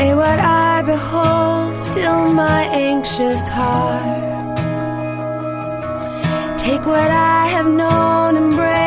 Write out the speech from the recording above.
May what I behold still my anxious heart. Take what I have known and break